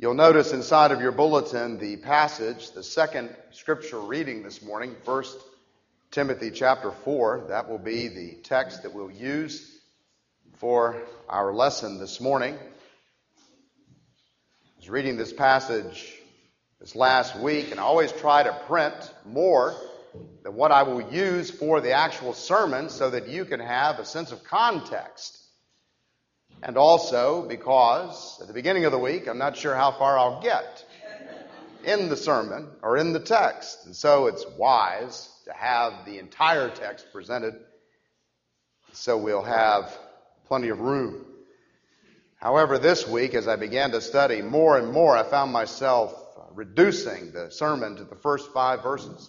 You'll notice inside of your bulletin the passage, the second scripture reading this morning, 1 Timothy chapter 4. That will be the text that we'll use for our lesson this morning. I was reading this passage this last week, and I always try to print more than what I will use for the actual sermon so that you can have a sense of context. And also because at the beginning of the week, I'm not sure how far I'll get in the sermon or in the text. And so it's wise to have the entire text presented so we'll have plenty of room. However, this week, as I began to study more and more, I found myself reducing the sermon to the first 5 verses.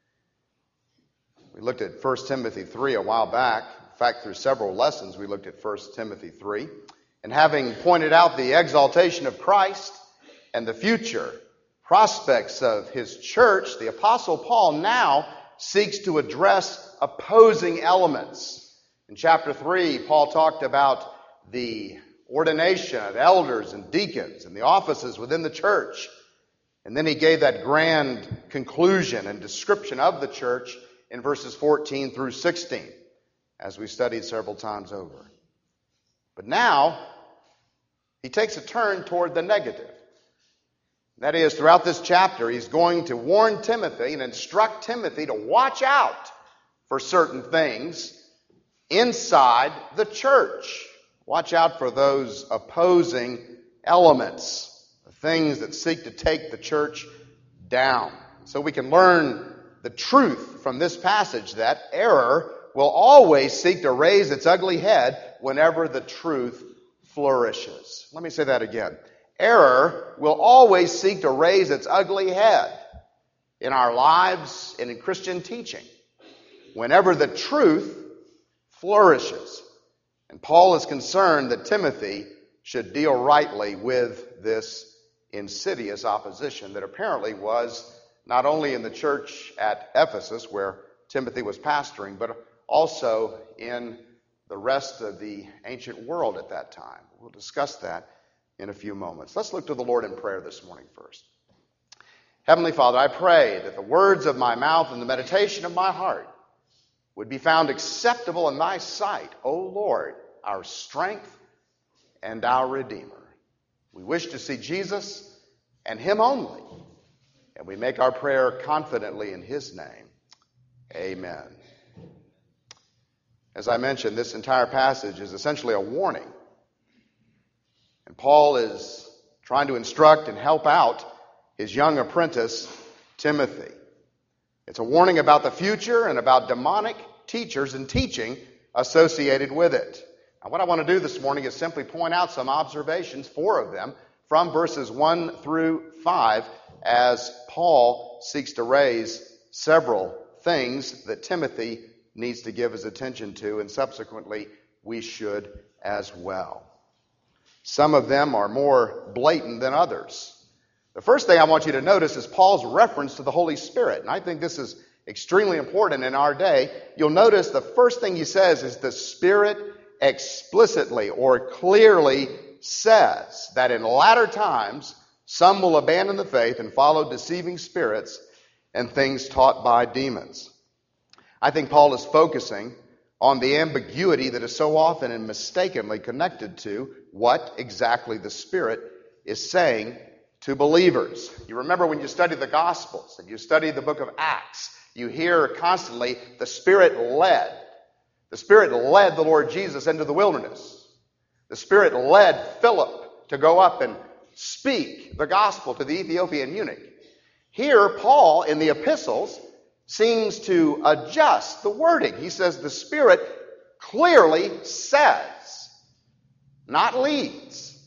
We looked at 1 Timothy 3 a while back. In fact, through several lessons, we looked at 1 Timothy 3. And having pointed out the exaltation of Christ and the future prospects of his church, the Apostle Paul now seeks to address opposing elements. In chapter 3, Paul talked about the ordination of elders and deacons and the offices within the church. And then he gave that grand conclusion and description of the church in verses 14 through 16. As we studied several times over. But now, he takes a turn toward the negative. That is, throughout this chapter, he's going to warn Timothy and instruct Timothy to watch out for certain things inside the church. Watch out for those opposing elements, the things that seek to take the church down. So we can learn the truth from this passage that error will always seek to raise its ugly head whenever the truth flourishes. Let me say that again. Error will always seek to raise its ugly head in our lives and in Christian teaching whenever the truth flourishes. And Paul is concerned that Timothy should deal rightly with this insidious opposition that apparently was not only in the church at Ephesus where Timothy was pastoring, but also in the rest of the ancient world at that time. We'll discuss that in a few moments. Let's look to the Lord in prayer this morning first. Heavenly Father, I pray that the words of my mouth and the meditation of my heart would be found acceptable in thy sight, O Lord, our strength and our Redeemer. We wish to see Jesus and him only, and we make our prayer confidently in his name. Amen. As I mentioned, this entire passage is essentially a warning. And Paul is trying to instruct and help out his young apprentice, Timothy. It's a warning about the future and about demonic teachers and teaching associated with it. Now, what I want to do this morning is simply point out some observations, 4 of them, from verses 1 through 5, as Paul seeks to raise several things that Timothy needs to give his attention to, and subsequently we should as well. Some of them are more blatant than others. The first thing I want you to notice is Paul's reference to the Holy Spirit, and I think this is extremely important in our day. You'll notice the first thing he says is the Spirit explicitly or clearly says that in latter times some will abandon the faith and follow deceiving spirits and things taught by demons. I think Paul is focusing on the ambiguity that is so often and mistakenly connected to what exactly the Spirit is saying to believers. You remember when you study the Gospels and you study the book of Acts, you hear constantly the Spirit led. The Spirit led the Lord Jesus into the wilderness. The Spirit led Philip to go up and speak the gospel to the Ethiopian eunuch. Here, Paul, in the epistles, seems to adjust the wording. He says the Spirit clearly says, not leads.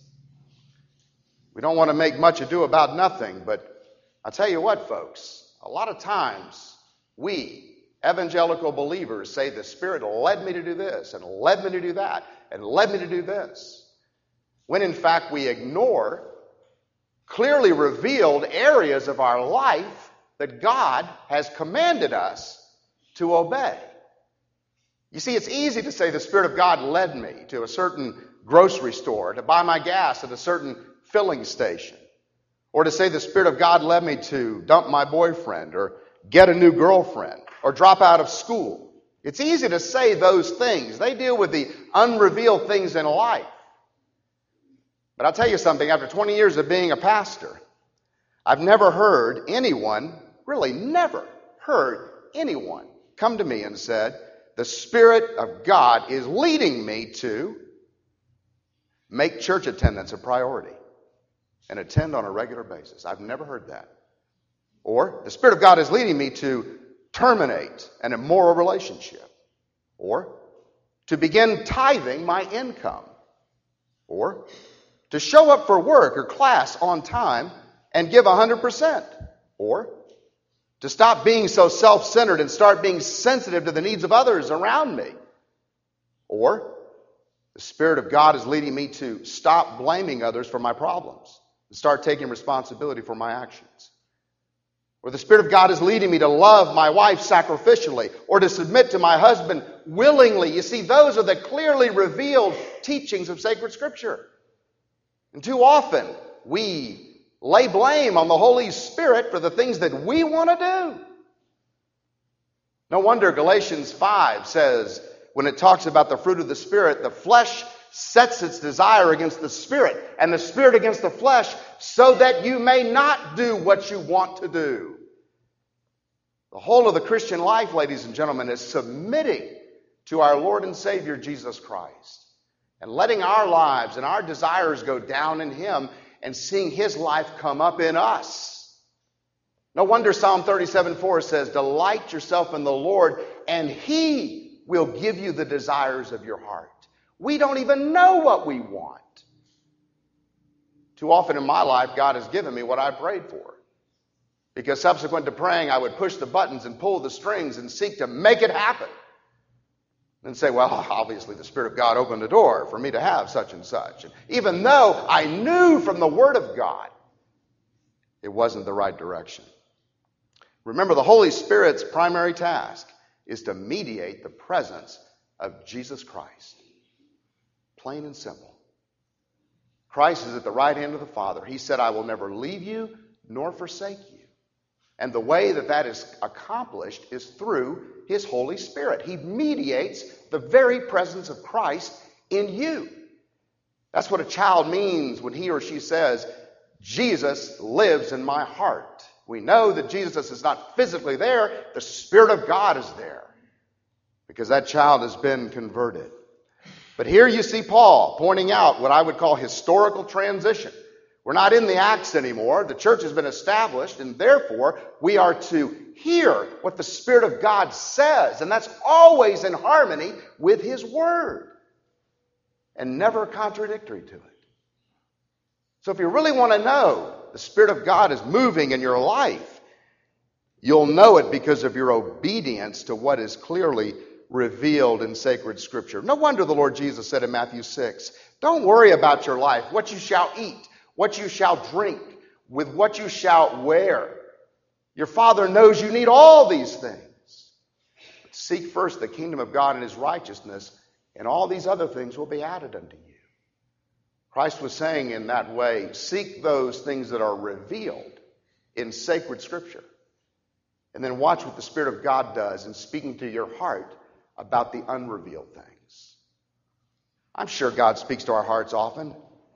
We don't want to make much ado about nothing, but I'll tell you what, folks, a lot of times we, evangelical believers, say the Spirit led me to do this, and led me to do that, and led me to do this, when in fact we ignore clearly revealed areas of our life that God has commanded us to obey. You see, it's easy to say the Spirit of God led me to a certain grocery store, to buy my gas at a certain filling station. Or to say the Spirit of God led me to dump my boyfriend or get a new girlfriend or drop out of school. It's easy to say those things. They deal with the unrevealed things in life. But I'll tell you something, after 20 years of being a pastor, I've never heard anyone, really never heard anyone come to me and said, the Spirit of God is leading me to make church attendance a priority and attend on a regular basis. I've never heard that. Or, the Spirit of God is leading me to terminate an immoral relationship. Or, to begin tithing my income. Or, to show up for work or class on time and give 100%. Or, to stop being so self-centered and start being sensitive to the needs of others around me. Or, the Spirit of God is leading me to stop blaming others for my problems and start taking responsibility for my actions. Or the Spirit of God is leading me to love my wife sacrificially or to submit to my husband willingly. You see, those are the clearly revealed teachings of sacred Scripture. And too often, we lay blame on the Holy Spirit for the things that we want to do. No wonder Galatians 5 says, when it talks about the fruit of the Spirit, the flesh sets its desire against the Spirit, and the Spirit against the flesh, so that you may not do what you want to do. The whole of the Christian life, ladies and gentlemen, is submitting to our Lord and Savior Jesus Christ and letting our lives and our desires go down in Him and seeing His life come up in us. No wonder Psalm 37:4 says, delight yourself in the Lord, and He will give you the desires of your heart. We don't even know what we want. Too often in my life, God has given me what I prayed for. Because subsequent to praying, I would push the buttons and pull the strings and seek to make it happen. And say, well, obviously the Spirit of God opened the door for me to have such and such. And even though I knew from the Word of God, it wasn't the right direction. Remember, the Holy Spirit's primary task is to mediate the presence of Jesus Christ. Plain and simple. Christ is at the right hand of the Father. He said, I will never leave you nor forsake you. And the way that that is accomplished is through His Holy Spirit. He mediates the very presence of Christ in you. That's what a child means when he or she says, Jesus lives in my heart. We know that Jesus is not physically there. The Spirit of God is there because that child has been converted. But here you see Paul pointing out what I would call historical transition. We're not in the Acts anymore. The church has been established, and therefore we are to hear what the Spirit of God says, and that's always in harmony with His Word and never contradictory to it. So if you really want to know the Spirit of God is moving in your life, you'll know it because of your obedience to what is clearly revealed in sacred Scripture. No wonder the Lord Jesus said in Matthew 6, don't worry about your life, what you shall eat, what you shall drink, with what you shall wear. Your Father knows you need all these things. But seek first the kingdom of God and His righteousness, and all these other things will be added unto you. Christ was saying in that way, seek those things that are revealed in sacred Scripture. And then watch what the Spirit of God does in speaking to your heart about the unrevealed things. I'm sure God speaks to our hearts often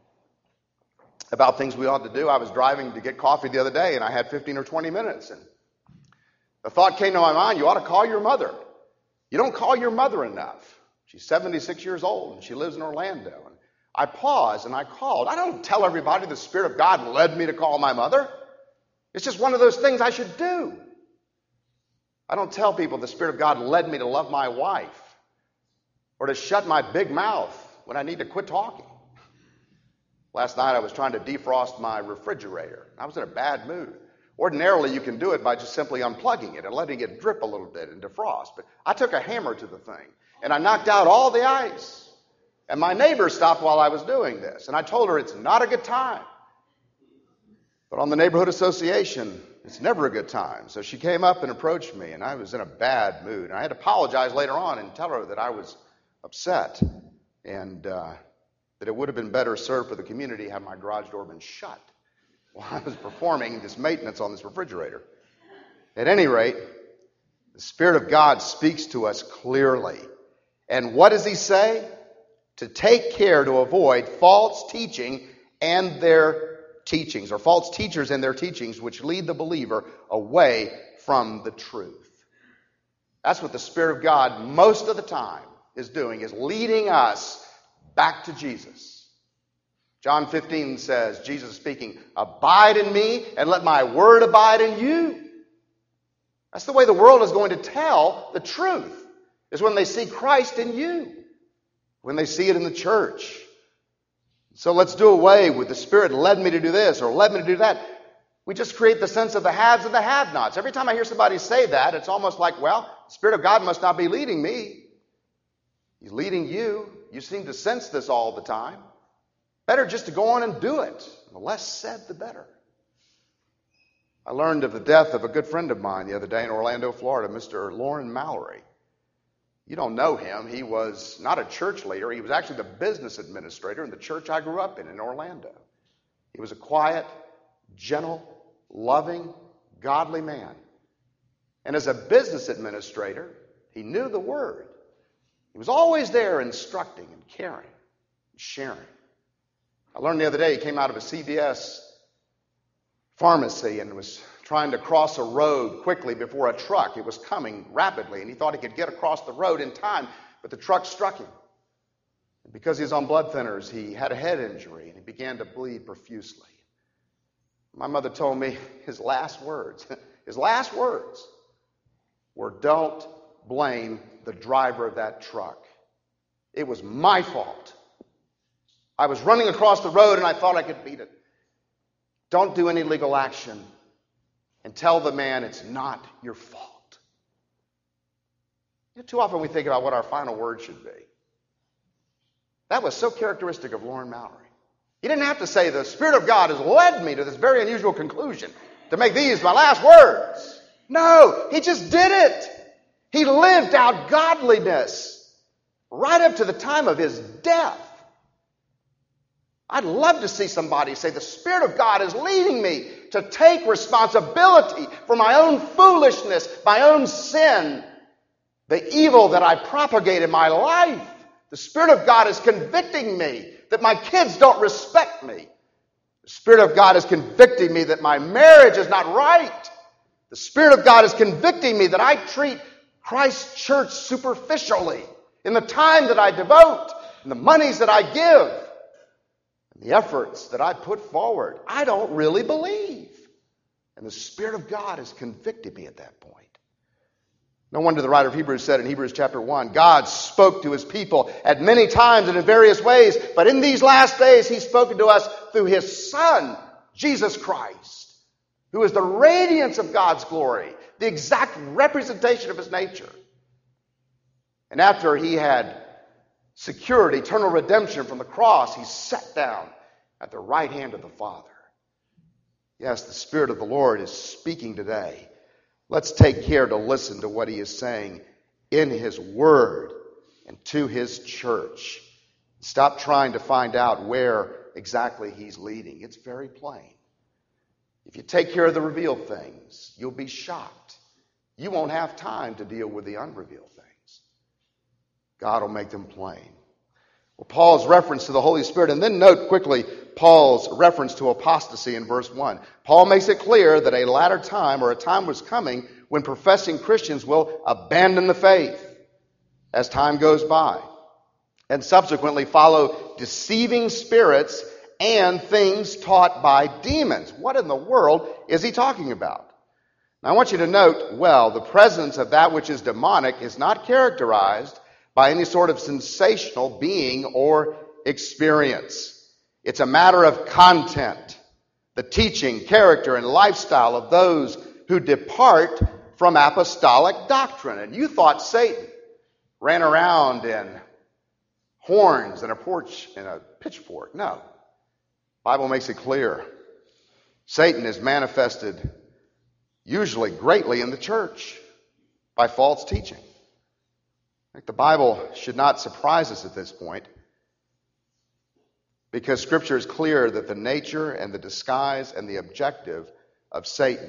about things we ought to do. I was driving to get coffee the other day, and I had 15 or 20 minutes. And the thought came to my mind, you ought to call your mother. You don't call your mother enough. She's 76 years old, and she lives in Orlando. And I paused, and I called. I don't tell everybody the Spirit of God led me to call my mother. It's just one of those things I should do. I don't tell people the Spirit of God led me to love my wife or to shut my big mouth when I need to quit talking. Last night I was trying to defrost my refrigerator. I was in a bad mood. Ordinarily you can do it by just simply unplugging it and letting it drip a little bit and defrost. But I took a hammer to the thing and I knocked out all the ice. And my neighbor stopped while I was doing this. And I told her it's not a good time. But on the neighborhood association, it's never a good time. So she came up and approached me, and I was in a bad mood. And I had to apologize later on and tell her that I was upset and that it would have been better served for the community had my garage door been shut. while I was performing this maintenance on this refrigerator. At any rate, the Spirit of God speaks to us clearly. And what does he say? To take care to avoid false teaching and their teachings, or false teachers and their teachings, which lead the believer away from the truth. That's what the Spirit of God most of the time is doing, is leading us back to Jesus. John 15 says, Jesus speaking, abide in me and let my word abide in you. That's the way the world is going to tell the truth, is when they see Christ in you, when they see it in the church. So let's do away with the Spirit led me to do this or led me to do that. We just create the sense of the haves and the have-nots. Every time I hear somebody say that, it's almost like, well, the Spirit of God must not be leading me. He's leading you. You seem to sense this all the time. Better just to go on and do it. The less said, the better. I learned of the death of a good friend of mine the other day in Orlando, Florida, Mr. Loren Mallory. You don't know him. He was not a church leader. He was actually the business administrator in the church I grew up in Orlando. He was a quiet, gentle, loving, godly man. And as a business administrator, he knew the Word. He was always there instructing and caring and sharing. I learned the other day he came out of a CVS pharmacy and was trying to cross a road quickly before a truck. It was coming rapidly, and he thought he could get across the road in time, but the truck struck him. And because he was on blood thinners, he had a head injury, and he began to bleed profusely. My mother told me his last words were, don't blame the driver of that truck. It was my fault. I was running across the road, and I thought I could beat it. Don't do any legal action. And tell the man it's not your fault. Too often we think about what our final word should be. That was so characteristic of Loren Mallory. He didn't have to say, the Spirit of God has led me to this very unusual conclusion to make these my last words. No, he just did it. He lived out godliness right up to the time of his death. I'd love to see somebody say, the Spirit of God is leading me to take responsibility for my own foolishness, my own sin, the evil that I propagate in my life. The Spirit of God is convicting me that my kids don't respect me. The Spirit of God is convicting me that my marriage is not right. The Spirit of God is convicting me that I treat Christ's church superficially in the time that I devote, in the monies that I give, the efforts that I put forward. I don't really believe. And the Spirit of God has convicted me at that point. No wonder the writer of Hebrews said in Hebrews chapter 1, God spoke to his people at many times and in various ways, but in these last days he's spoken to us through his Son, Jesus Christ, who is the radiance of God's glory, the exact representation of his nature. And after he had secured eternal redemption from the cross, he sat down at the right hand of the Father. Yes, the Spirit of the Lord is speaking today. Let's take care to listen to what he is saying in his word and to his church. Stop trying to find out where exactly he's leading. It's very plain. If you take care of the revealed things, you'll be shocked. You won't have time to deal with the unrevealed things. God will make them plain. Well, Paul's reference to the Holy Spirit, and then note quickly Paul's reference to apostasy in verse 1. Paul makes it clear that a latter time, or a time was coming, when professing Christians will abandon the faith as time goes by, and subsequently follow deceiving spirits and things taught by demons. What in the world is he talking about? Now, I want you to note, well, the presence of that which is demonic is not characterized by any sort of sensational being or experience. It's a matter of content, the teaching, character, and lifestyle of those who depart from apostolic doctrine. And you thought Satan ran around in horns and a porch and a pitchfork. No. The Bible makes it clear. Satan is manifested usually greatly in the church by false teaching. The Bible should not surprise us at this point, Because Scripture is clear that the nature and the disguise and the objective of Satan.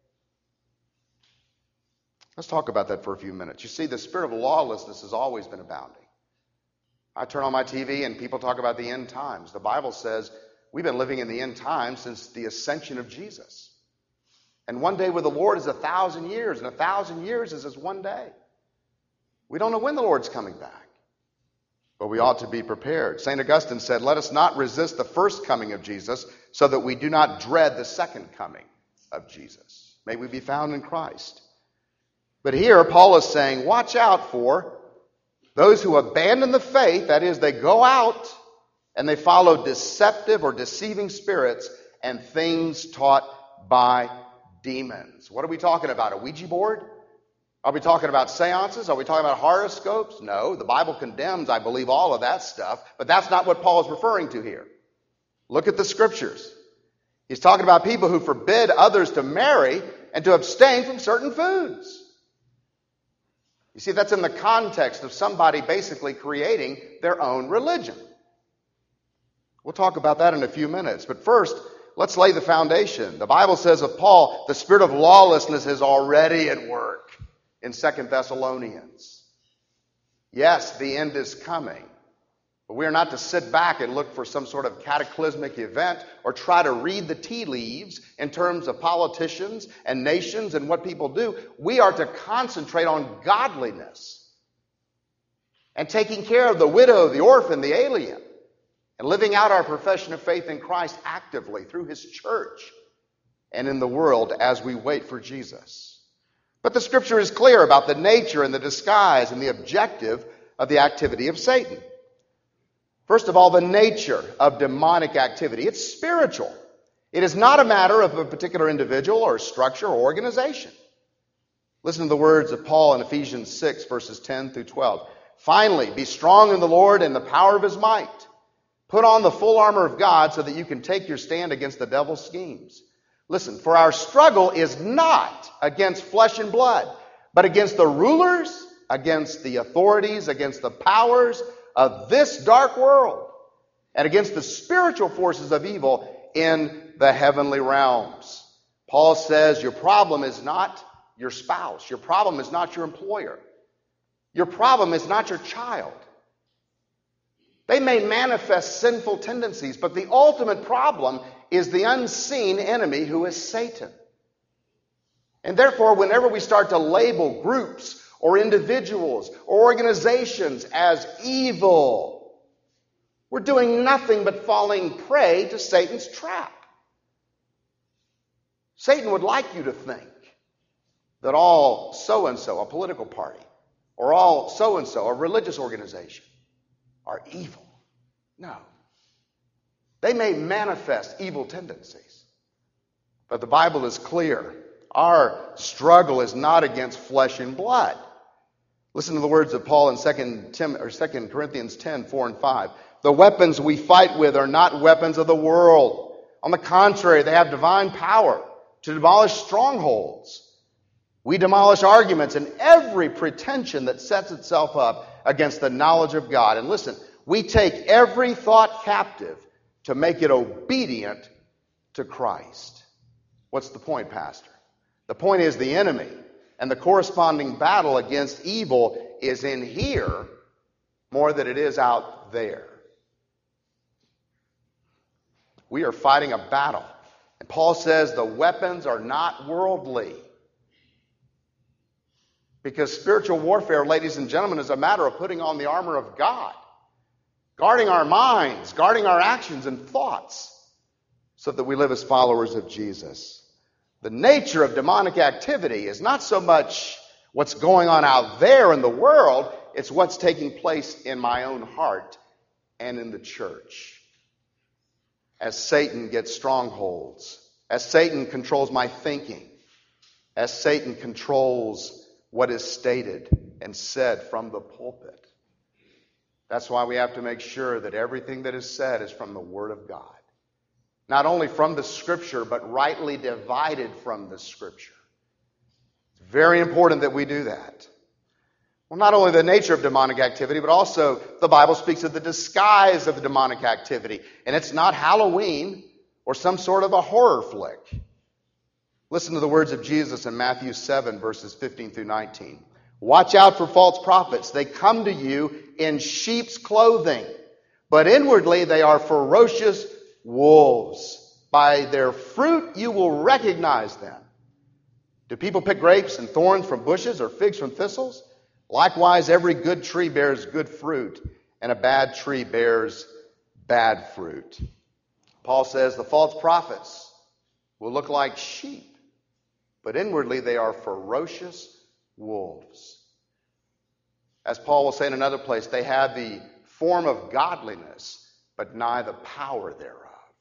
Let's talk about that for a few minutes. You see, the spirit of lawlessness has always been abounding. I turn on my TV and people talk about the end times. The Bible says we've been living in the end times since the ascension of Jesus. And one day with the Lord is 1,000 years, and 1,000 years is as one day. We don't know when the Lord's coming back, but we ought to be prepared. St. Augustine said, "Let us not resist the first coming of Jesus so that we do not dread the second coming of Jesus." May we be found in Christ. But here Paul is saying, watch out for those who abandon the faith, that is, they go out and they follow deceptive or deceiving spirits and things taught by demons. What are we talking about? A Ouija board? Are we talking about seances? Are we talking about horoscopes? No, the Bible condemns, I believe, all of that stuff, but that's not what Paul is referring to here. Look at the Scriptures. He's talking about people who forbid others to marry and to abstain from certain foods. You see, that's in the context of somebody basically creating their own religion. We'll talk about that in a few minutes. But first, let's lay the foundation. The Bible says of Paul, the spirit of lawlessness is already at work in 2 Thessalonians. Yes, the end is coming. But we are not to sit back and look for some sort of cataclysmic event or try to read the tea leaves in terms of politicians and nations and what people do. We are to concentrate on godliness and taking care of the widow, the orphan, the alien, and living out our profession of faith in Christ actively through His church and in the world as we wait for Jesus. But the Scripture is clear about the nature and the disguise and the objective of the activity of Satan. First of all, the nature of demonic activity. It's spiritual. It is not a matter of a particular individual or structure or organization. Listen to the words of Paul in Ephesians 6, verses 10 through 12. "Finally, be strong in the Lord and the power of His might. Put on the full armor of God so that you can take your stand against the devil's schemes. Listen, for our struggle is not against flesh and blood, but against the rulers, against the authorities, against the powers of this dark world, and against the spiritual forces of evil in the heavenly realms." Paul says your problem is not your spouse. Your problem is not your employer. Your problem is not your child. They may manifest sinful tendencies, but the ultimate problem is the unseen enemy who is Satan. And therefore, whenever we start to label groups or individuals or organizations as evil, we're doing nothing but falling prey to Satan's trap. Satan would like you to think that all so-and-so, a political party, or all so-and-so, a religious organization, are evil. No. They may manifest evil tendencies, but the Bible is clear. Our struggle is not against flesh and blood. Listen to the words of Paul in 2 Corinthians 10, 4 and 5. "The weapons we fight with are not weapons of the world. On the contrary, they have divine power to demolish strongholds. We demolish arguments and every pretension that sets itself up against the knowledge of God." And listen, we take every thought captive to make it obedient to Christ. What's the point, Pastor? The point is the enemy and the corresponding battle against evil is in here more than it is out there. We are fighting a battle. And Paul says the weapons are not worldly. Because spiritual warfare, ladies and gentlemen, is a matter of putting on the armor of God, guarding our minds, guarding our actions and thoughts, so that we live as followers of Jesus. The nature of demonic activity is not so much what's going on out there in the world, it's what's taking place in my own heart and in the church. As Satan gets strongholds, as Satan controls my thinking, as Satan controls what is stated and said from the pulpit. That's why we have to make sure that everything that is said is from the Word of God. Not only from the Scripture, but rightly divided from the Scripture. It's very important that we do that. Well, not only the nature of demonic activity, but also the Bible speaks of the disguise of the demonic activity. And it's not Halloween or some sort of a horror flick. Listen to the words of Jesus in Matthew 7, verses 15 through 19. Watch out for false prophets. They come to you in sheep's clothing, but inwardly they are ferocious wolves. By their fruit you will recognize them. Do people pick grapes and thorns from bushes or figs from thistles? Likewise, every good tree bears good fruit, and a bad tree bears bad fruit. Paul says the false prophets will look like sheep, but inwardly they are ferocious wolves. As Paul will say in another place, they have the form of godliness, but deny the power thereof.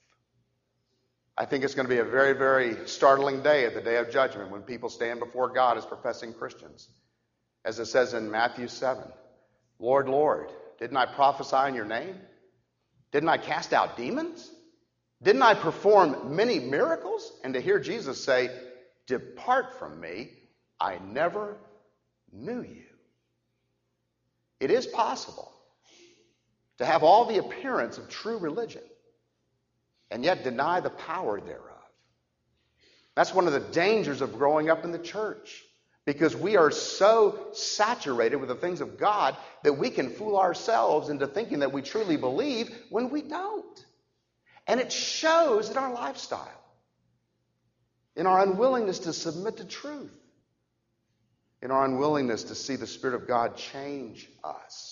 I think it's going to be a very, very startling day at the day of judgment when people stand before God as professing Christians. As it says in Matthew 7, Lord, Lord, didn't I prophesy in your name? Didn't I cast out demons? Didn't I perform many miracles? And to hear Jesus say, depart from me, I never knew you. It is possible to have all the appearance of true religion and yet deny the power thereof. That's one of the dangers of growing up in the church, because we are so saturated with the things of God that we can fool ourselves into thinking that we truly believe when we don't. And it shows in our lifestyle, in our unwillingness to submit to truth, in our unwillingness to see the Spirit of God change us.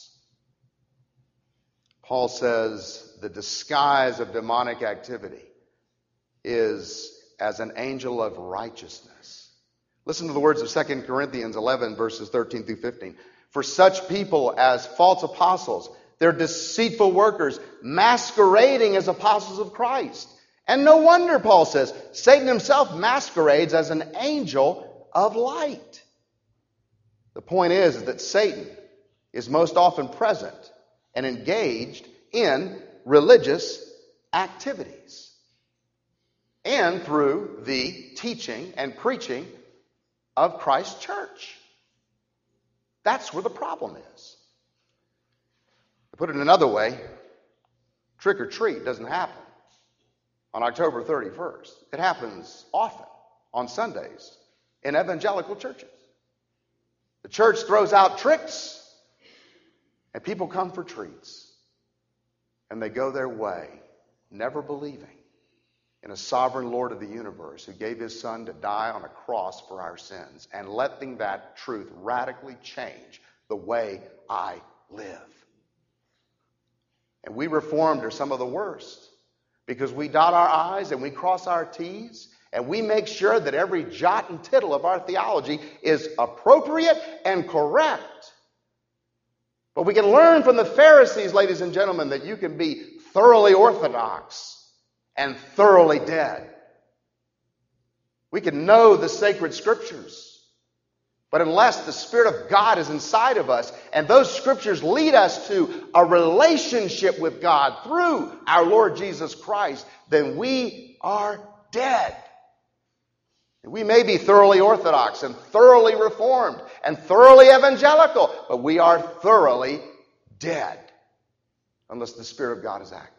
Paul says the disguise of demonic activity is as an angel of righteousness. Listen to the words of 2 Corinthians 11, verses 13 through 15. For such people as false apostles, they're deceitful workers, masquerading as apostles of Christ. And no wonder, Paul says, Satan himself masquerades as an angel of light. The point is that Satan is most often present and engaged in religious activities and through the teaching and preaching of Christ's church. That's where the problem is. To put it another way, trick or treat doesn't happen on October 31st. It happens often on Sundays in evangelical churches. The church throws out tricks and people come for treats. And they go their way, never believing in a sovereign Lord of the universe who gave his Son to die on a cross for our sins, and letting that truth radically change the way I live. And we Reformed are some of the worst, because we dot our I's and we cross our T's, and we make sure that every jot and tittle of our theology is appropriate and correct. But we can learn from the Pharisees, ladies and gentlemen, that you can be thoroughly orthodox and thoroughly dead. We can know the sacred scriptures, but unless the Spirit of God is inside of us and those scriptures lead us to a relationship with God through our Lord Jesus Christ, then we are dead. We may be thoroughly orthodox and thoroughly reformed and thoroughly evangelical, but we are thoroughly dead unless the Spirit of God is active.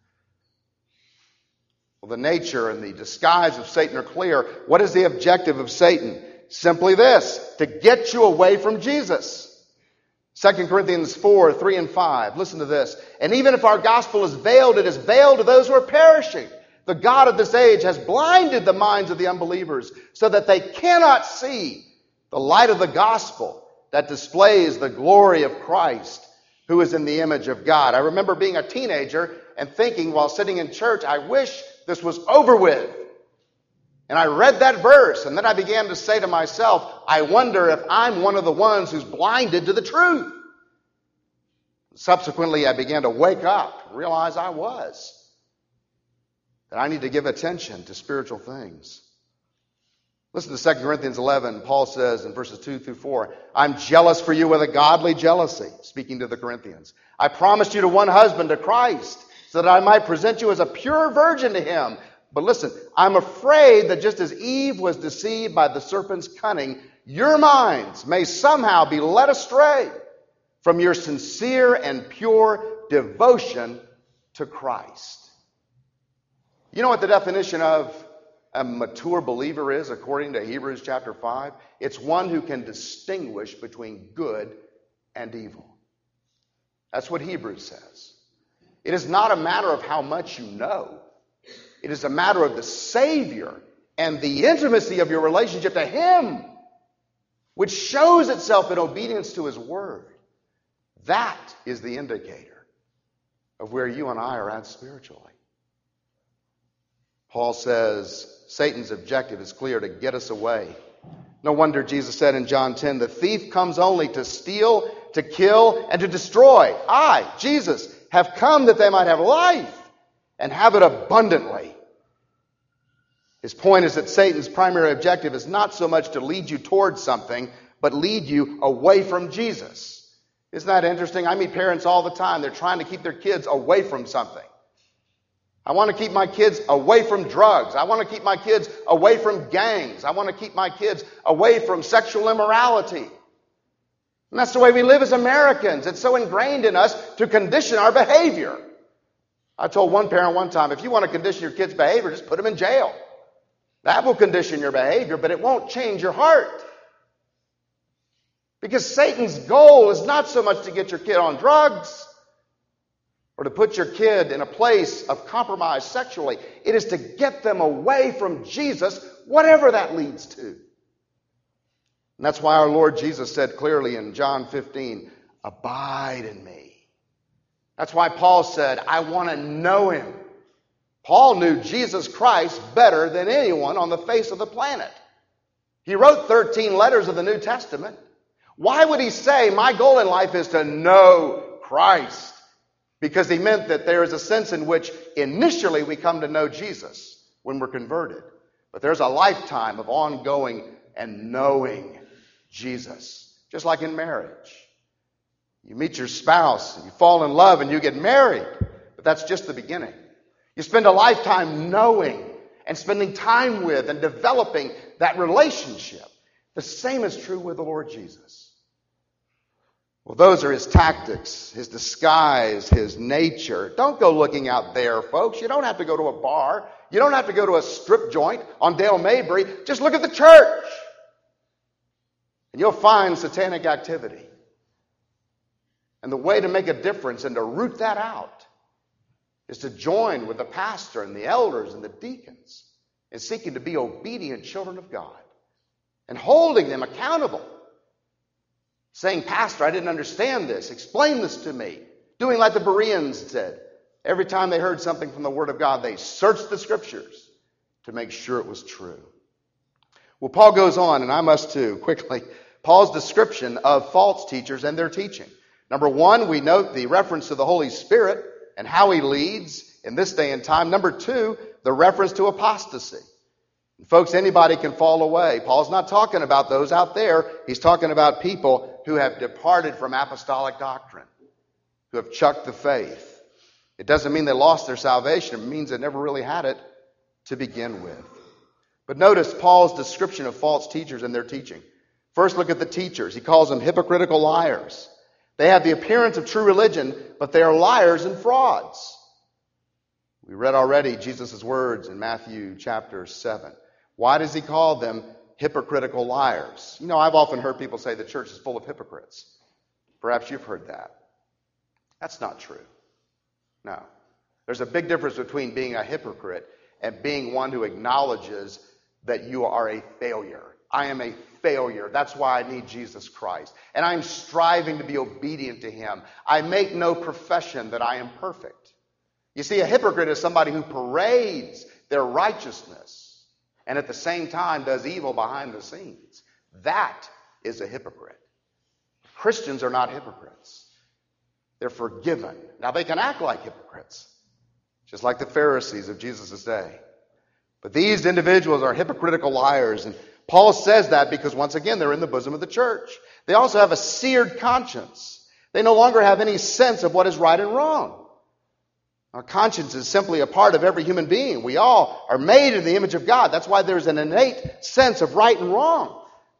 Well, the nature and the disguise of Satan are clear. What is the objective of Satan? Simply this: to get you away from Jesus. 2 Corinthians 4, 3 and 5. Listen to this. And even if our gospel is veiled, it is veiled to those who are perishing. The God of this age has blinded the minds of the unbelievers so that they cannot see the light of the gospel that displays the glory of Christ, who is in the image of God. I remember being a teenager and thinking while sitting in church, I wish this was over with. And I read that verse, and then I began to say to myself, I wonder if I'm one of the ones who's blinded to the truth. Subsequently, I began to wake up and realize I was. That I need to give attention to spiritual things. Listen to 2 Corinthians 11. Paul says in verses 2 through 4, I'm jealous for you with a godly jealousy, speaking to the Corinthians. I promised you to one husband, to Christ, so that I might present you as a pure virgin to him. But listen, I'm afraid that just as Eve was deceived by the serpent's cunning, your minds may somehow be led astray from your sincere and pure devotion to Christ. You know what the definition of a mature believer is according to Hebrews chapter 5? It's one who can distinguish between good and evil. That's what Hebrews says. It is not a matter of how much you know. It is a matter of the Savior and the intimacy of your relationship to Him, which shows itself in obedience to His Word. That is the indicator of where you and I are at spiritually. Paul says Satan's objective is clear: to get us away. No wonder Jesus said in John 10, the thief comes only to steal, to kill, and to destroy. I, Jesus, have come that they might have life and have it abundantly. His point is that Satan's primary objective is not so much to lead you towards something, but lead you away from Jesus. Isn't that interesting? I meet parents all the time. They're trying to keep their kids away from something. I want to keep my kids away from drugs. I want to keep my kids away from gangs. I want to keep my kids away from sexual immorality. And that's the way we live as Americans. It's so ingrained in us to condition our behavior. I told one parent one time, if you want to condition your kid's behavior, just put them in jail. That will condition your behavior, but it won't change your heart. Because Satan's goal is not so much to get your kid on drugs or to put your kid in a place of compromise sexually. It is to get them away from Jesus, whatever that leads to. And that's why our Lord Jesus said clearly in John 15, abide in me. That's why Paul said, I want to know Him. Paul knew Jesus Christ better than anyone on the face of the planet. He wrote 13 letters of the New Testament. Why would he say, my goal in life is to know Christ? Because he meant that there is a sense in which initially we come to know Jesus when we're converted. But there's a lifetime of ongoing and knowing Jesus. Just like in marriage. You meet your spouse, and you fall in love, and you get married. But that's just the beginning. You spend a lifetime knowing and spending time with and developing that relationship. The same is true with the Lord Jesus. Well, those are His tactics, His disguise, His nature. Don't go looking out there, folks. You don't have to go to a bar. You don't have to go to a strip joint on Dale Mabry. Just look at the church. And you'll find satanic activity. And the way to make a difference and to root that out is to join with the pastor and the elders and the deacons in seeking to be obedient children of God and holding them accountable. Saying, Pastor, I didn't understand this. Explain this to me. Doing like the Bereans did. Every time they heard something from the Word of God, they searched the Scriptures to make sure it was true. Well, Paul goes on, and I must too, quickly. Paul's description of false teachers and their teaching. Number one, we note the reference to the Holy Spirit and how He leads in this day and time. Number two, the reference to apostasy. Folks, anybody can fall away. Paul's not talking about those out there. He's talking about people who have departed from apostolic doctrine, who have chucked the faith. It doesn't mean they lost their salvation. It means they never really had it to begin with. But notice Paul's description of false teachers and their teaching. First, look at the teachers. He calls them hypocritical liars. They have the appearance of true religion, but they are liars and frauds. We read already Jesus' words in Matthew chapter 7. Why does he call them hypocritical liars? You know, I've often heard people say the church is full of hypocrites. Perhaps you've heard that. That's not true. No. There's a big difference between being a hypocrite and being one who acknowledges that you are a failure. I am a failure. That's why I need Jesus Christ. And I'm striving to be obedient to Him. I make no profession that I am perfect. You see, a hypocrite is somebody who parades their righteousness and at the same time does evil behind the scenes. That is a hypocrite. Christians are not hypocrites. They're forgiven. Now, they can act like hypocrites, just like the Pharisees of Jesus' day. But these individuals are hypocritical liars, and Paul says that because, once again, they're in the bosom of the church. They also have a seared conscience. They no longer have any sense of what is right and wrong. Our conscience is simply a part of every human being. We all are made in the image of God. That's why there's an innate sense of right and wrong.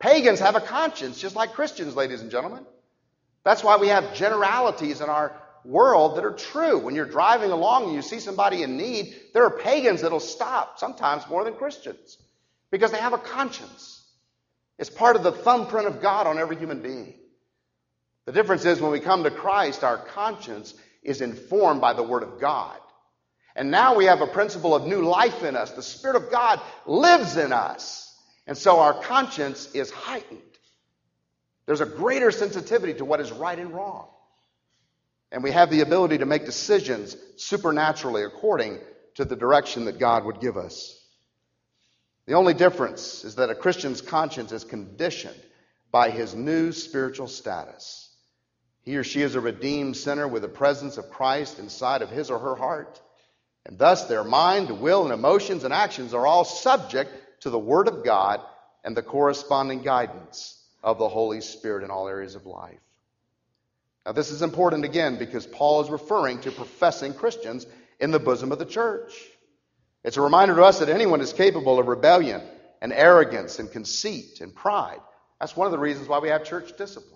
Pagans have a conscience, just like Christians, ladies and gentlemen. That's why we have generalities in our world that are true. When you're driving along and you see somebody in need, there are pagans that'll stop, sometimes more than Christians, because they have a conscience. It's part of the thumbprint of God on every human being. The difference is when we come to Christ, our conscience is informed by the Word of God. And now we have a principle of new life in us. The Spirit of God lives in us. And so our conscience is heightened. There's a greater sensitivity to what is right and wrong. And we have the ability to make decisions supernaturally according to the direction that God would give us. The only difference is that a Christian's conscience is conditioned by his new spiritual status. He or she is a redeemed sinner with the presence of Christ inside of his or her heart. And thus their mind, will, and emotions and actions are all subject to the Word of God and the corresponding guidance of the Holy Spirit in all areas of life. Now this is important again because Paul is referring to professing Christians in the bosom of the church. It's a reminder to us that anyone is capable of rebellion and arrogance and conceit and pride. That's one of the reasons why we have church discipline.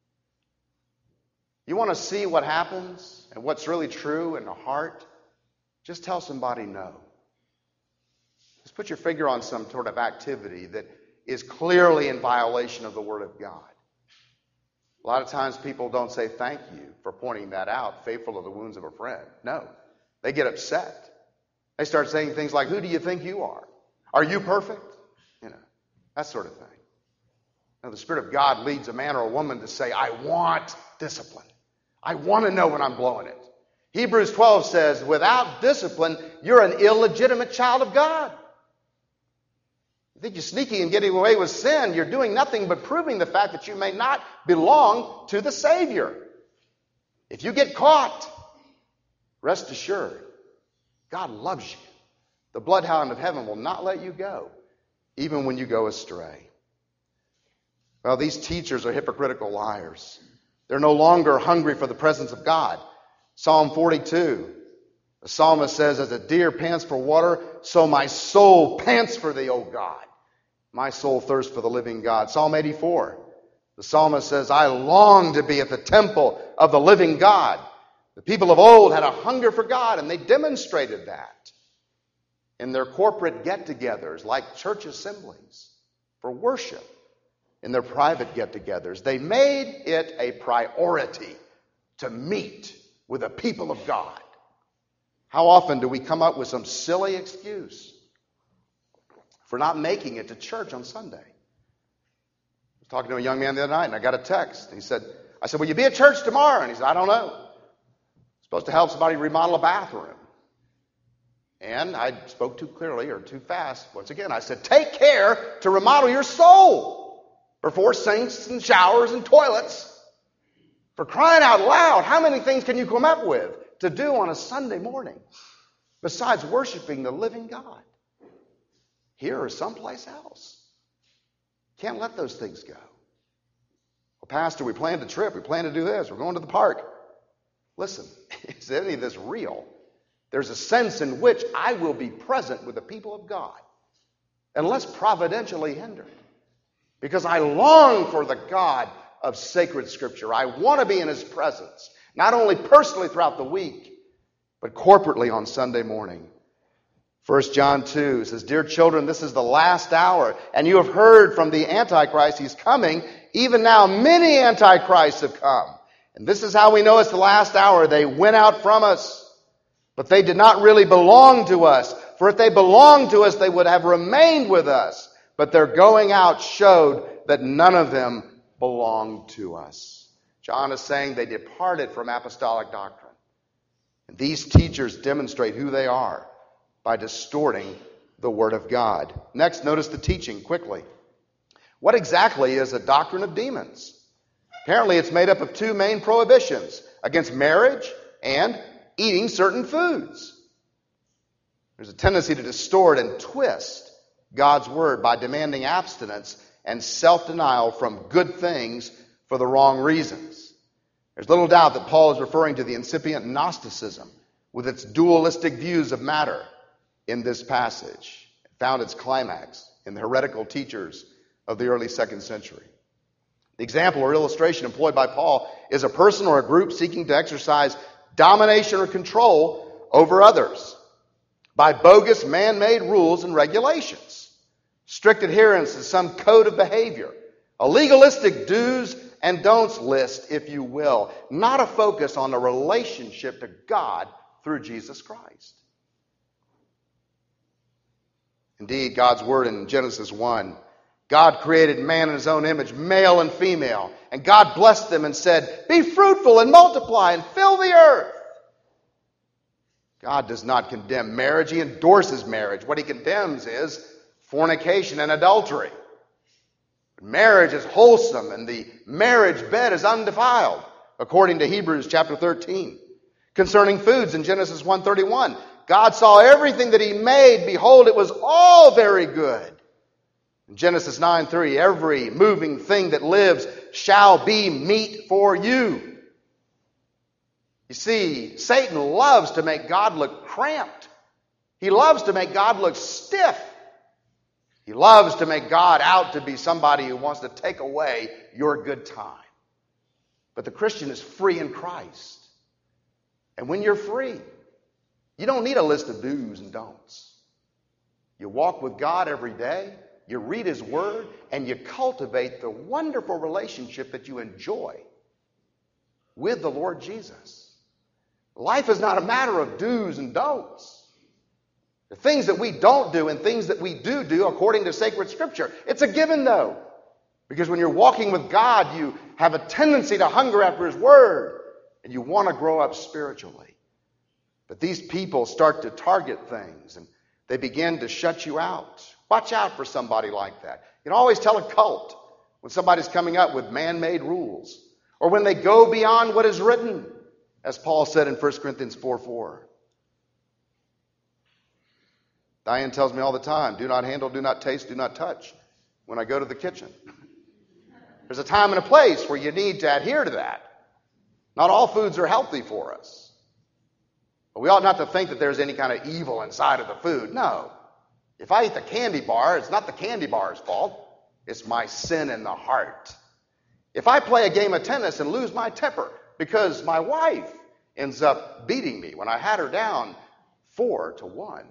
You want to see what happens and what's really true in the heart? Just tell somebody no. Just put your finger on some sort of activity that is clearly in violation of the Word of God. A lot of times people don't say thank you for pointing that out, faithful to the wounds of a friend. No, they get upset. They start saying things like, who do you think you are? Are you perfect? That sort of thing. Now, the Spirit of God leads a man or a woman to say, I want discipline. I want to know when I'm blowing it. Hebrews 12 says, without discipline, you're an illegitimate child of God. You think you're sneaky and getting away with sin, you're doing nothing but proving the fact that you may not belong to the Savior. If you get caught, rest assured, God loves you. The bloodhound of heaven will not let you go, even when you go astray. Well, these teachers are hypocritical liars. They're no longer hungry for the presence of God. Psalm 42, the psalmist says, as a deer pants for water, so my soul pants for thee, O God. My soul thirsts for the living God. Psalm 84, the psalmist says, I long to be at the temple of the living God. The people of old had a hunger for God, and they demonstrated that in their corporate get-togethers, like church assemblies, for worship. In their private get-togethers, they made it a priority to meet with the people of God. How often do we come up with some silly excuse for not making it to church on Sunday? I was talking to a young man the other night, and I got a text. And I said, will you be at church tomorrow? And he said, I don't know. I'm supposed to help somebody remodel a bathroom. And I spoke too clearly or too fast. Once again, I said, take care to remodel your soul before sinks and showers and toilets. For crying out loud, how many things can you come up with to do on a Sunday morning besides worshiping the living God? Here or someplace else. Can't let those things go. Well, Pastor, we planned a trip. We planned to do this. We're going to the park. Listen, is any of this real? There's a sense in which I will be present with the people of God, unless providentially hindered. Because I long for the God of sacred Scripture. I want to be in His presence, not only personally throughout the week, but corporately on Sunday morning. 1 John 2 says, Dear children, this is the last hour, and you have heard from the Antichrist. He's coming. Even now, many Antichrists have come. And this is how we know it's the last hour. They went out from us, but they did not really belong to us. For if they belonged to us, they would have remained with us. But their going out showed that none of them belonged to us. John is saying they departed from apostolic doctrine. And these teachers demonstrate who they are by distorting the Word of God. Next, notice the teaching quickly. What exactly is a doctrine of demons? Apparently, it's made up of two main prohibitions: against marriage and eating certain foods. There's a tendency to distort and twist God's Word by demanding abstinence and self-denial from good things for the wrong reasons. There's little doubt that Paul is referring to the incipient Gnosticism with its dualistic views of matter in this passage. It found its climax in the heretical teachers of the early 2nd century. The example or illustration employed by Paul is a person or a group seeking to exercise domination or control over others by bogus man-made rules and regulations, strict adherence to some code of behavior, a legalistic do's and don'ts list, if you will, not a focus on the relationship to God through Jesus Christ. Indeed, God's word in Genesis 1, God created man in his own image, male and female, and God blessed them and said, "Be fruitful and multiply and fill the earth." God does not condemn marriage. He endorses marriage. What he condemns is fornication and adultery. Marriage is wholesome and the marriage bed is undefiled, according to Hebrews chapter 13. Concerning foods in Genesis 1:31, God saw everything that he made. Behold, it was all very good. In Genesis 9:3, every moving thing that lives shall be meat for you. You see, Satan loves to make God look cramped. He loves to make God look stiff. He loves to make God out to be somebody who wants to take away your good time. But the Christian is free in Christ. And when you're free, you don't need a list of do's and don'ts. You walk with God every day, you read his word, and you cultivate the wonderful relationship that you enjoy with the Lord Jesus. Life is not a matter of do's and don'ts. The things that we don't do and things that we do according to sacred scripture. It's a given though. Because when you're walking with God, you have a tendency to hunger after his word. And you want to grow up spiritually. But these people start to target things and they begin to shut you out. Watch out for somebody like that. You can always tell a cult when somebody's coming up with man-made rules. Or when they go beyond what is written. As Paul said in 1 Corinthians 4:4. Diane tells me all the time, do not handle, do not taste, do not touch when I go to the kitchen. There's a time and a place where you need to adhere to that. Not all foods are healthy for us. But we ought not to think that there's any kind of evil inside of the food. No. If I eat the candy bar, it's not the candy bar's fault. It's my sin in the heart. If I play a game of tennis and lose my temper because my wife ends up beating me when I had her down 4-1.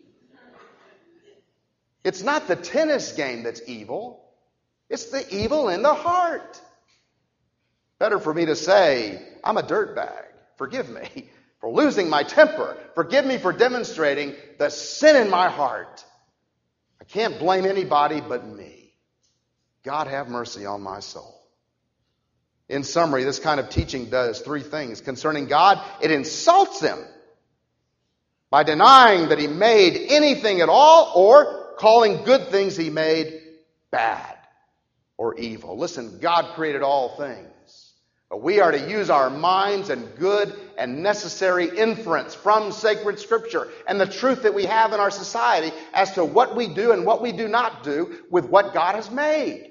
It's not the tennis game that's evil. It's the evil in the heart. Better for me to say, I'm a dirtbag. Forgive me for losing my temper. Forgive me for demonstrating the sin in my heart. I can't blame anybody but me. God have mercy on my soul. In summary, this kind of teaching does three things. Concerning God, it insults him by denying that he made anything at all or calling good things he made bad or evil. Listen, God created all things. But we are to use our minds and good and necessary inference from sacred scripture and the truth that we have in our society as to what we do and what we do not do with what God has made.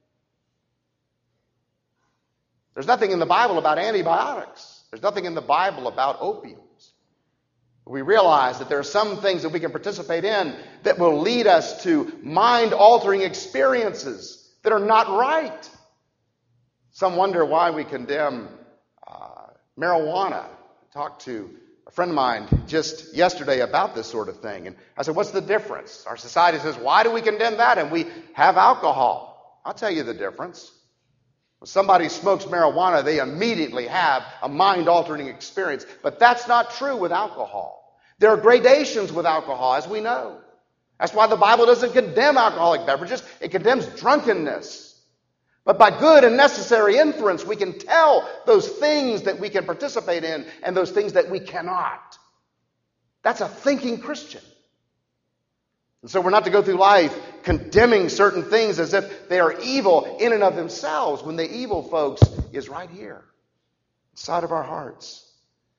There's nothing in the Bible about antibiotics. There's nothing in the Bible about opiates. We realize that there are some things that we can participate in that will lead us to mind-altering experiences that are not right. Some wonder why we condemn marijuana. I talked to a friend of mine just yesterday about this sort of thing. And I said, what's the difference? Our society says, why do we condemn that? And we have alcohol. I'll tell you the difference. When somebody smokes marijuana, they immediately have a mind-altering experience. But that's not true with alcohol. There are gradations with alcohol, as we know. That's why the Bible doesn't condemn alcoholic beverages. It condemns drunkenness. But by good and necessary inference, we can tell those things that we can participate in and those things that we cannot. That's a thinking Christian. And so we're not to go through life condemning certain things as if they are evil in and of themselves, when the evil, folks, is right here, inside of our hearts.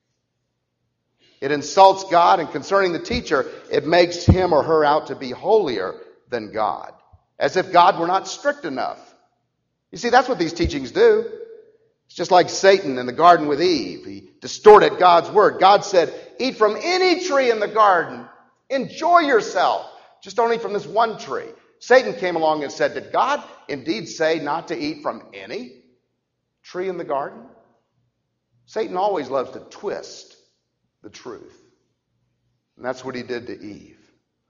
It insults God, and concerning the teacher, it makes him or her out to be holier than God, as if God were not strict enough. You see, that's what these teachings do. It's just like Satan in the garden with Eve. He distorted God's word. God said, eat from any tree in the garden. Enjoy yourself. Just only from this one tree. Satan came along and said, did God indeed say not to eat from any tree in the garden? Satan always loves to twist the truth. And that's what he did to Eve.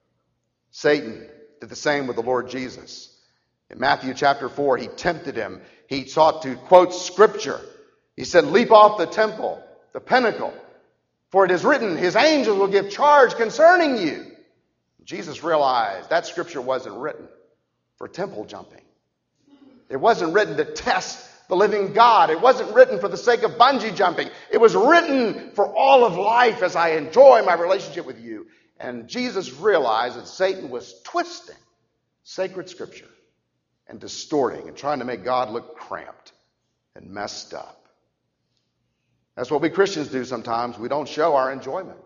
Satan did the same with the Lord Jesus. In Matthew chapter 4, he tempted him. He sought to quote Scripture. He said, leap off the temple, the pinnacle, for it is written, his angels will give charge concerning you. Jesus realized that Scripture wasn't written for temple jumping. It wasn't written to test the living God. It wasn't written for the sake of bungee jumping. It was written for all of life as I enjoy my relationship with you. And Jesus realized that Satan was twisting sacred Scripture and distorting and trying to make God look cramped and messed up. That's what we Christians do sometimes. We don't show our enjoyment.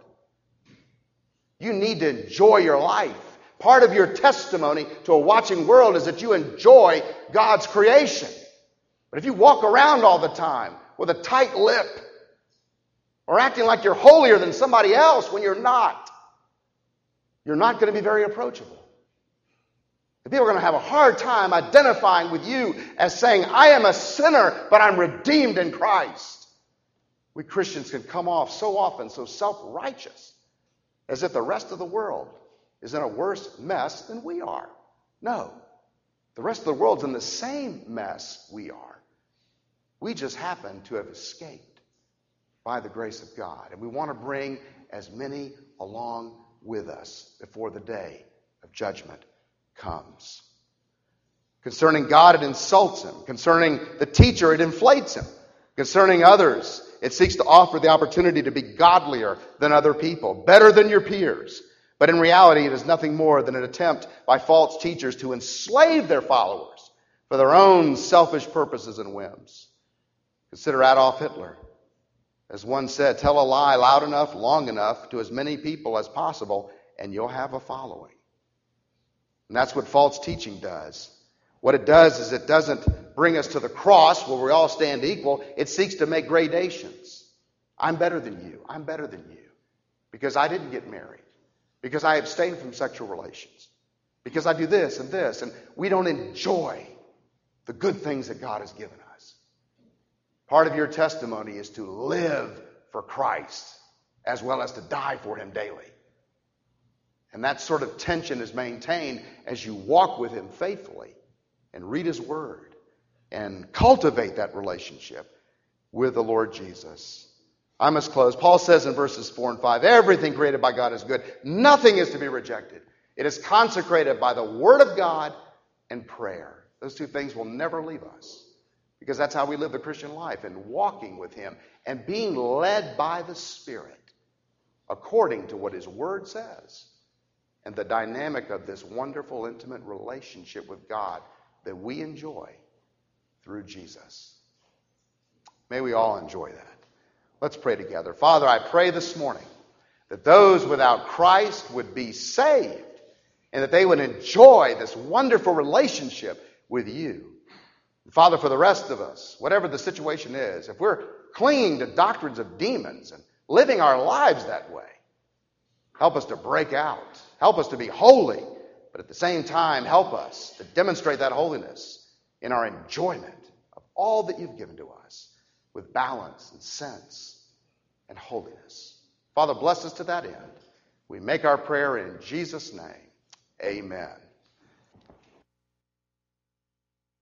You need to enjoy your life. Part of your testimony to a watching world is that you enjoy God's creation. But if you walk around all the time with a tight lip or acting like you're holier than somebody else when you're not going to be very approachable. And people are going to have a hard time identifying with you as saying, I am a sinner, but I'm redeemed in Christ. We Christians can come off so often so self-righteous, as if the rest of the world is in a worse mess than we are. No, the rest of the world's in the same mess we are. We just happen to have escaped by the grace of God. And we want to bring as many along with us before the day of judgment comes. Concerning God, it insults him. Concerning the teacher, it inflates him. Concerning others, it seeks to offer the opportunity to be godlier than other people, better than your peers. But in reality, it is nothing more than an attempt by false teachers to enslave their followers for their own selfish purposes and whims. Consider Adolf Hitler. As one said, tell a lie loud enough, long enough to as many people as possible, and you'll have a following. And that's what false teaching does. What it does is it doesn't bring us to the cross where we all stand equal. It seeks to make gradations. I'm better than you. I'm better than you. Because I didn't get married. Because I abstained from sexual relations. Because I do this and this. And we don't enjoy the good things that God has given us. Part of your testimony is to live for Christ as well as to die for him daily. And that sort of tension is maintained as you walk with him faithfully and read his word and cultivate that relationship with the Lord Jesus. I must close. Paul says in verses 4 and 5, everything created by God is good. Nothing is to be rejected. It is consecrated by the word of God and prayer. Those two things will never leave us because that's how we live the Christian life, and walking with him and being led by the Spirit according to what his word says. And the dynamic of this wonderful, intimate relationship with God that we enjoy through Jesus. May we all enjoy that. Let's pray together. Father, I pray this morning that those without Christ would be saved and that they would enjoy this wonderful relationship with you. And Father, for the rest of us, whatever the situation is, if we're clinging to doctrines of demons and living our lives that way, help us to break out. Help us to be holy, but at the same time, help us to demonstrate that holiness in our enjoyment of all that you've given to us with balance and sense and holiness. Father, bless us to that end. We make our prayer in Jesus' name. Amen.